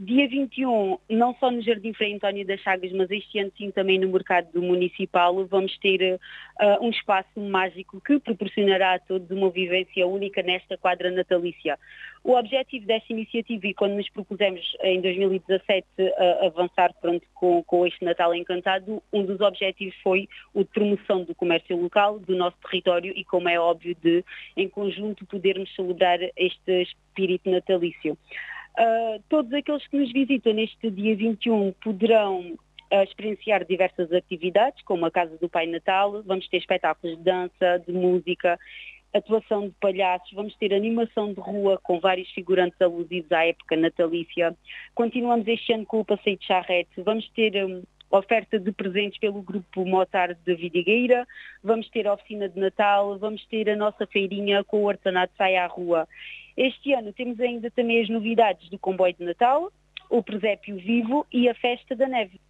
Dia 21, não só no Jardim Frei António das Chagas, mas este ano sim também no Mercado Municipal, vamos ter um espaço mágico que proporcionará a todos uma vivência única nesta quadra natalícia. O objetivo desta iniciativa, e quando nos propusemos em 2017 avançar com este Natal Encantado, um dos objetivos foi o de promoção do comércio local, do nosso território e, como é óbvio, de em conjunto podermos celebrar este espírito natalício. Todos aqueles que nos visitam neste dia 21 poderão experienciar diversas atividades, como a Casa do Pai Natal, vamos ter espetáculos de dança, de música, atuação de palhaços, vamos ter animação de rua com vários figurantes alusivos à época natalícia. Continuamos este ano com o passeio de charrete, vamos ter oferta de presentes pelo grupo Mozart de Vidigueira, vamos ter a oficina de Natal, vamos ter a nossa feirinha com o artesanato Sai à Rua. Este ano temos ainda também as novidades do comboio de Natal, o presépio vivo e a festa da neve.